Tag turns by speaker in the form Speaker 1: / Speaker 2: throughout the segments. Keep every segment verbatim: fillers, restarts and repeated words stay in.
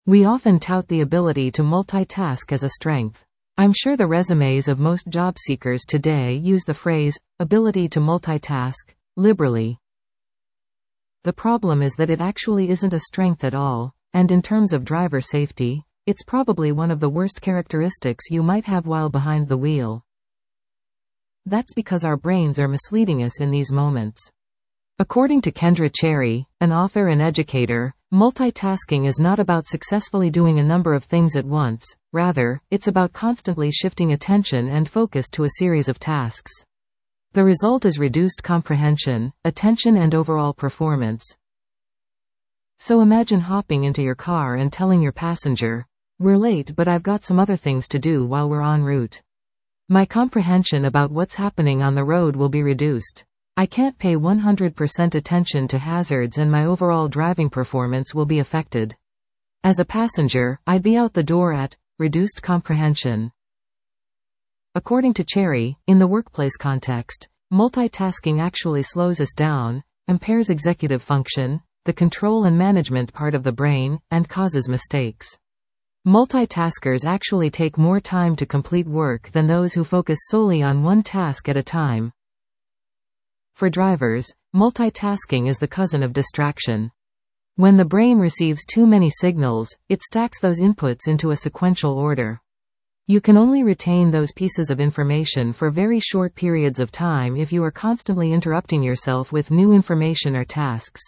Speaker 1: We often tout the ability to multitask as a strength. I'm sure the resumes of most job seekers today use the phrase, ability to multitask, liberally. The problem is that it actually isn't a strength at all, and in terms of driver safety, it's probably one of the worst characteristics you might have while behind the wheel. That's because our brains are misleading us in these moments. According to Kendra Cherry, an author and educator, multitasking is not about successfully doing a number of things at once, rather, it's about constantly shifting attention and focus to a series of tasks. The result is reduced comprehension, attention and overall performance. So imagine hopping into your car and telling your passenger, "We're late but I've got some other things to do while we're en route. My comprehension about what's happening on the road will be reduced. I can't pay one hundred percent attention to hazards and my overall driving performance will be affected. As a passenger, I'd be out the door at reduced comprehension." According to Cherry, in the workplace context, multitasking actually slows us down, impairs executive function, the control and management part of the brain, and causes mistakes. Multitaskers actually take more time to complete work than those who focus solely on one task at a time. For drivers, multitasking is the cousin of distraction. When the brain receives too many signals, it stacks those inputs into a sequential order. You can only retain those pieces of information for very short periods of time if you are constantly interrupting yourself with new information or tasks.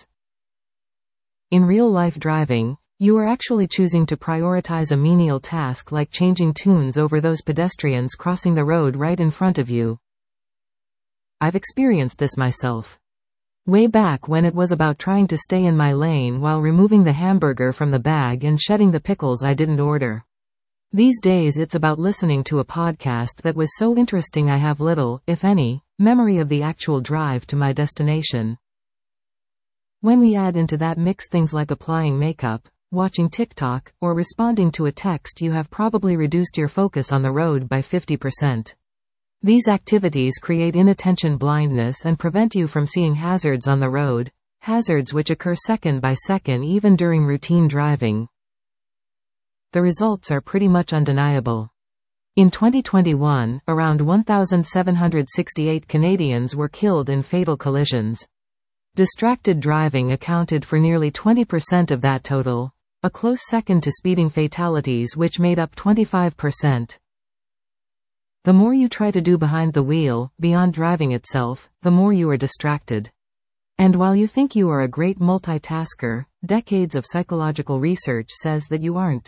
Speaker 1: In real-life driving, you are actually choosing to prioritize a menial task like changing tunes over those pedestrians crossing the road right in front of you. I've experienced this myself. Way back when it was about trying to stay in my lane while removing the hamburger from the bag and shedding the pickles I didn't order. These days it's about listening to a podcast that was so interesting I have little, if any, memory of the actual drive to my destination. When we add into that mix things like applying makeup, watching TikTok, or responding to a text, you have probably reduced your focus on the road by fifty percent. These activities create inattention blindness and prevent you from seeing hazards on the road, hazards which occur second by second even during routine driving. The results are pretty much undeniable. In twenty twenty-one, around one thousand seven hundred sixty-eight Canadians were killed in fatal collisions. Distracted driving accounted for nearly twenty percent of that total, a close second to speeding fatalities which made up twenty-five percent. The more you try to do behind the wheel, beyond driving itself, the more you are distracted. And while you think you are a great multitasker, decades of psychological research says that you aren't.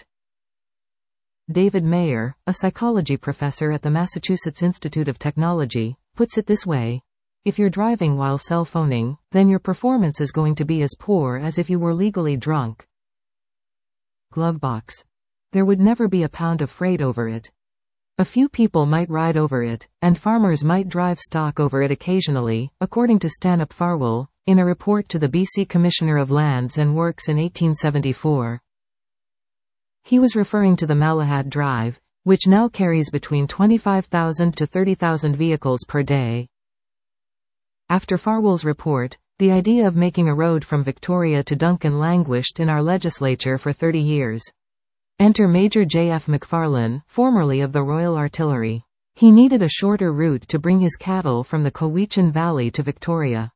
Speaker 1: David Mayer, a psychology professor at the Massachusetts Institute of Technology, puts it this way: if you're driving while cell phoning, then your performance is going to be as poor as if you were legally drunk. Glovebox. There would never be a pound of freight over it. A few people might ride over it, and farmers might drive stock over it occasionally, according to Stanhope Farwell, in a report to the B C Commissioner of Lands and Works in eighteen seventy-four. He was referring to the Malahat Drive, which now carries between twenty-five thousand to thirty thousand vehicles per day. After Farwell's report, the idea of making a road from Victoria to Duncan languished in our legislature for thirty years. Enter Major J F McFarlane, formerly of the Royal Artillery. He needed a shorter route to bring his cattle from the Cowichan Valley to Victoria.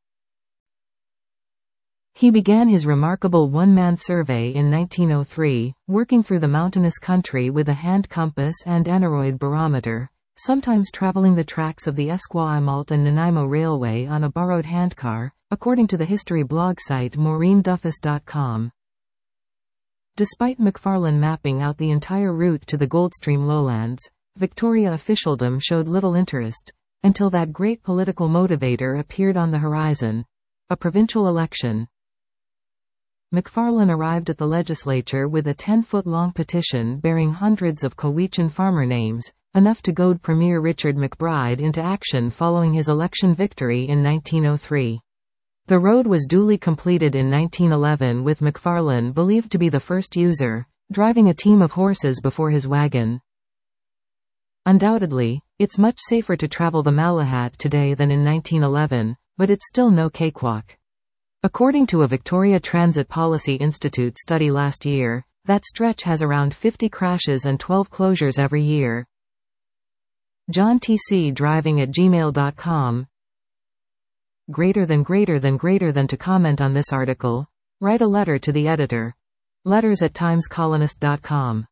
Speaker 1: He began his remarkable one-man survey in nineteen oh three, working through the mountainous country with a hand compass and aneroid barometer, sometimes traveling the tracks of the Esquimalt and Nanaimo Railway on a borrowed handcar, according to the history blog site maureen duffus dot com. Despite McFarlane mapping out the entire route to the Goldstream lowlands, Victoria officialdom showed little interest, until that great political motivator appeared on the horizon: a provincial election. McFarlane arrived at the legislature with a ten-foot-long petition bearing hundreds of Cowichan farmer names, enough to goad Premier Richard McBride into action following his election victory in nineteen oh three. The road was duly completed in nineteen eleven with McFarlane believed to be the first user, driving a team of horses before his wagon. Undoubtedly, it's much safer to travel the Malahat today than in nineteen eleven, but it's still no cakewalk. According to a Victoria Transit Policy Institute study last year, That stretch has around fifty crashes and twelve closures every year. John T C driving at gmail dot com. Greater than greater than greater than to comment on this article. Write a letter to the editor. Letters at times colonist dot com.